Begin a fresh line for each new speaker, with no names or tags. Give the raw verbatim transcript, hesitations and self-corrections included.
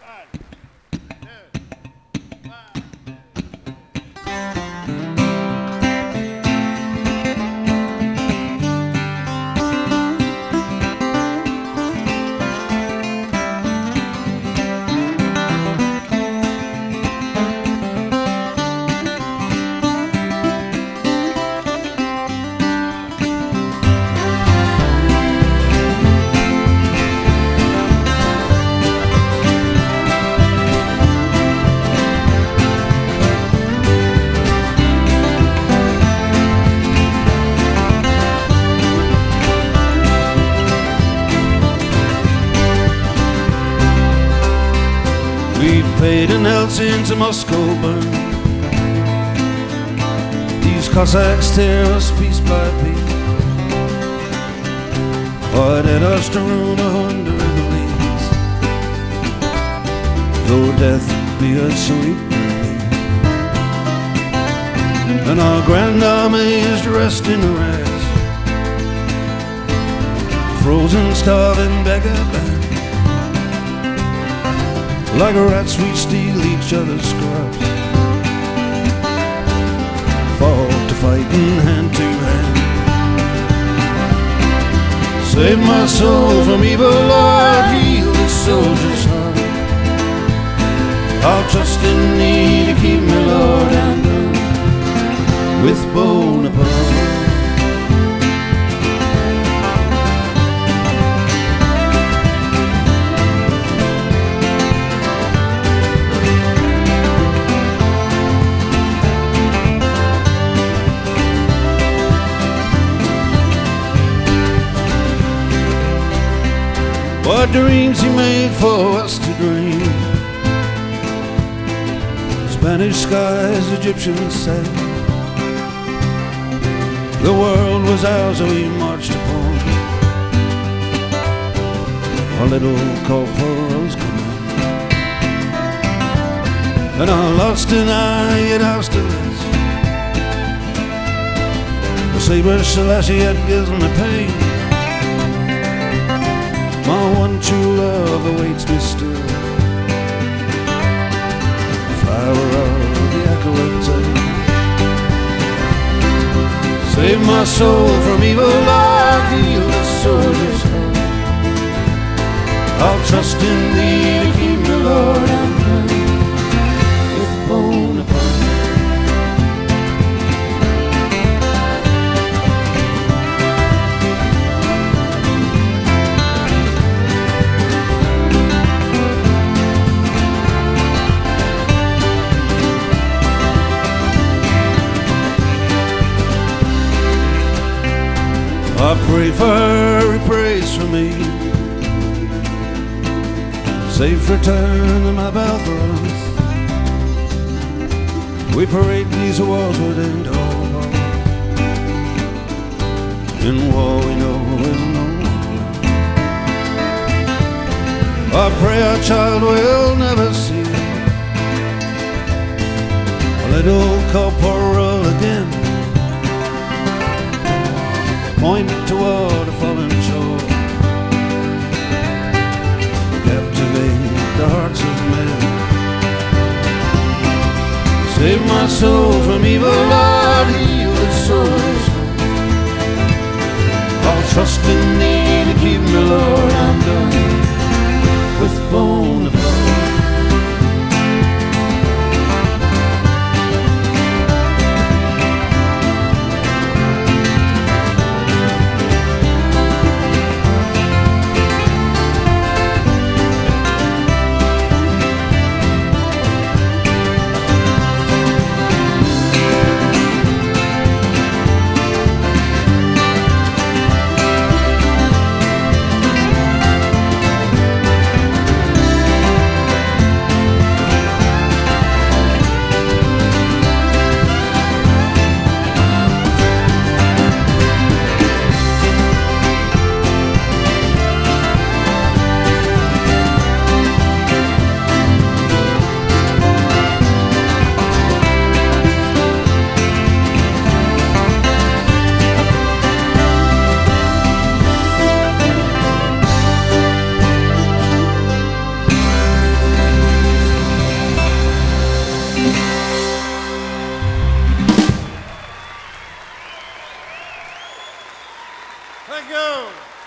Paid in Helsinki to Moscow burn. These Cossacks tear us piece by piece, or let us to ruin under the leaves. Though death be a sweet relief, and our grand army is dressed in rags, frozen, starving beggar band. Like rats we steal each other's scraps, fall to fighting hand to hand. Save my soul from evil, Lord, heal this soldier's heart. I'll trust in thee to keep me, Lord, and uh, with Bonaparte. What dreams he made for us to dream. Spanish skies, Egyptian sand. The world was ours, we marched upon our little corporal's command. And I lost an eye at Austerlitz. The saber Selassie had given me pain. My one true love awaits me still, the flower of the Acharatine. Save my soul from evil, Lord, heal the soldier's heart. I'll trust in thee to keep me, Lord, and pray with Bonaparte. I pray for her, he prays for me. Safe return to my Belfast. We parade these walls would end all wars. In war we know is no one. I pray our child will never see a little corporal again. Point toward a fallen shore, captivate the hearts of men. Save my soul from evil, Lord, heal the soldier's heart. I'll trust in thee to keep me, Lord, I'm done with Bonaparte.
Thank you.